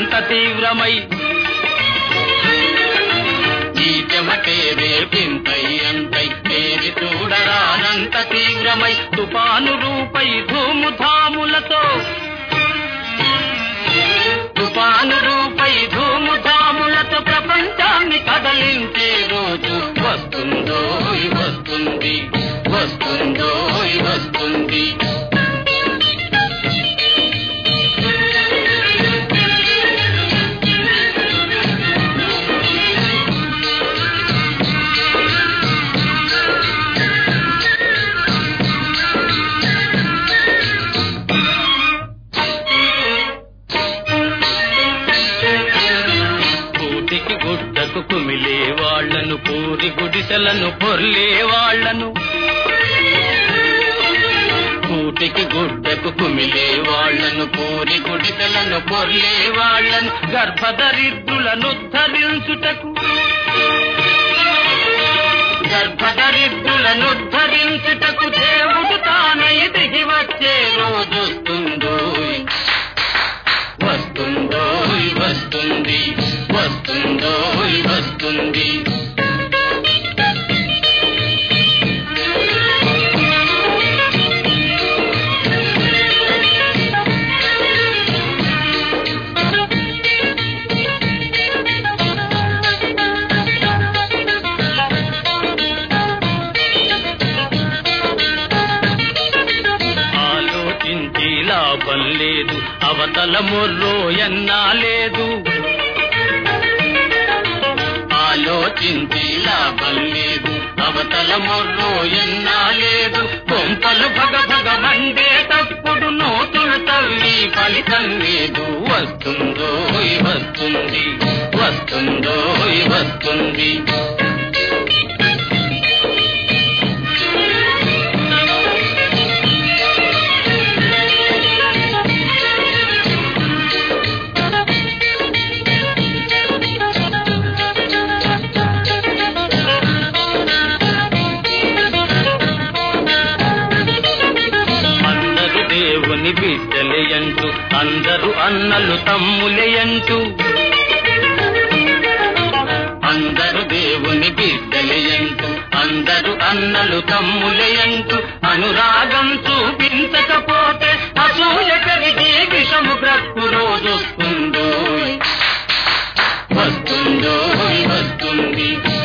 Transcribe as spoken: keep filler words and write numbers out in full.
చూడరానంత తీవ్రమై ఈ చెమటే రేపింతై అంతై పేరి చూడరానంత తీవ్రమై తుఫాను రూపై ధూముధాములతో తుఫాను రూపై ధూముధాములతో ప్రపంచాన్ని కదలించే రోజు వస్తుందో వస్తుంది వస్తుందో వస్తుంది గుడ్డకు కుమిలే వాళ్లను పూరి గుడిసెలను పొర్లే వాళ్లను కూటికి గుడ్డకు కుమిలే వాళ్లను పూరి గుడిసెలను పొర్లే వాళ్లను గర్భదరిద్రులను ధరించుటకు గర్భదరిద్రులను ధరించుటకు దేవుడు తానై దిగి వచ్చే రోజొస్తుందో వస్తుందో వస్తుంది వస్తుందో వస్తుంది ఆలోచించి లాభం లేదు అవతల మొర్రో ఎన్నా లేదు ఆలోచించి లాభం లేదు అవతల మొర్రో ఎన్నా లేదు కొంపలు భగ భగ మండేటప్పుడు నోతులు తవ్వి ఫలితం లేదు వస్తుందో వస్తుంది వస్తుందో వస్తుంది దేవుని బిడ్డలేయంటూ అందరూ అన్నలు తమ్ములేయంటూ అందరూ దేవుని బిడ్డలేయంటూ అందరూ అన్నలు తమ్ములేయంటూ అనురాగం చూపించకపోతే అసూయ కలిగి విషము బ్రతుకు రోజొస్తుందో వస్తుందో వస్తుంది